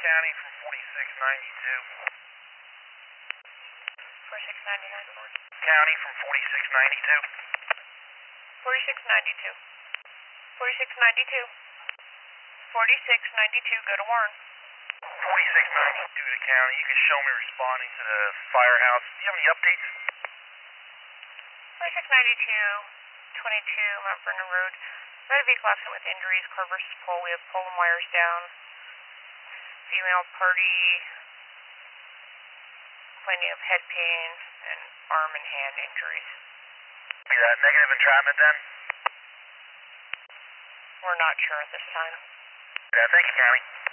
County from 4692. 4692. County from 4692. 4692. 4692. 4692, go to Warren. 4692 to County. You can show me responding to the firehouse. Do you have any updates? 4692, 22 Mount Vernon Road. We had a vehicle accident with injuries, car versus pole. We have pole and wires down. Female party complaining of head pain and arm and hand injuries. Be that negative entrapment then? We're not sure at this time. Yeah, thank you, County.